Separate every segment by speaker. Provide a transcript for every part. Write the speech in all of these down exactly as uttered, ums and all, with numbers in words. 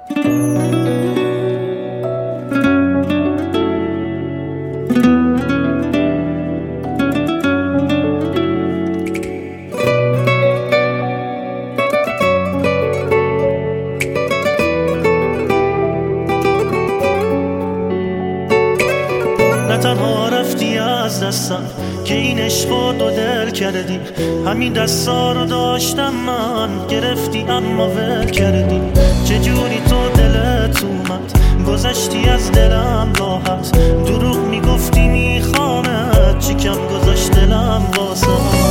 Speaker 1: نه تنها رفتی از دستم که این عشقو دو دل کردی، همین دستا رو داشتم من گرفتی اما ول کردی. چجوری تو دلت اومد گذشتی از دلم راحت، دروغ میگفتی میخوامت چی کم گذاشت دلم واسه،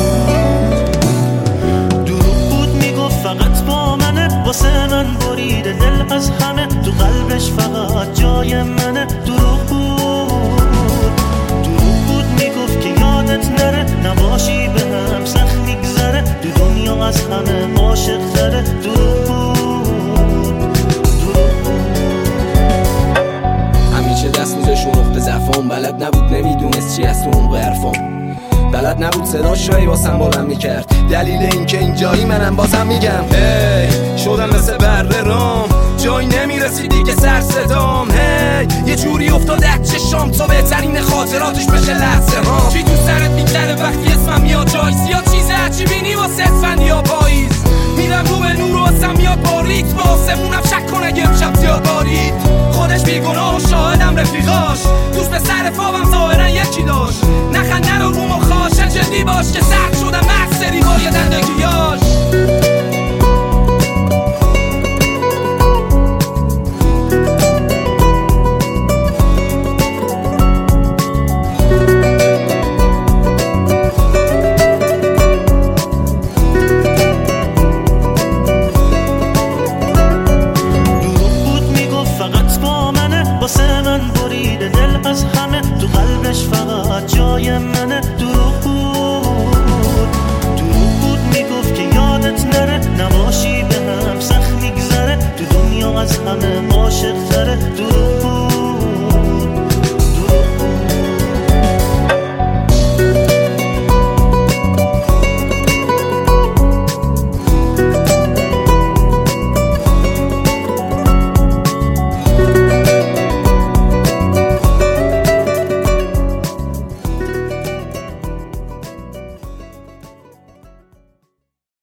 Speaker 1: دروغ بود میگفت فقط با منه، واسه من بریده دل از همه، تو قلبش فقط جای منه. دروغ بود دروغ بود میگفت که یادت نره، نباشی به هم سخت میگذره، تو دنیا از همه عاشق تره. دروغ بود دروغ بود
Speaker 2: همیشه دست میزش اون نقطه ضعفم، بلد نبود نمیدونست چی از تو اون قرفم، بلد نبود صدا شایی واسم بلند میکرد، دلیل این که اینجایی منم بازم میگم هی hey, شدم مثل بره رام، جایی نمیرسیدی که سر صدام هی hey, یه جوری افتاد از چشام تا بهترین خاطراتش بشه لحظه ها. چی تو سرت میگذره وقتی اسمم میاد جای زیاد چیزه چی بینی واسه اسفند یا پاییز، میرم رو به نور و اسم میاد با ریتم، آسمونم شک کن اگه امشب زیاد بارید، خودش بیگناه و شاهدم رفیقاش، دوست به سر فابم ظاهرا یکی داشت، نخند نرو رو مخاش جدی باش که سرد شدم مغز سری با یه دندگیاش.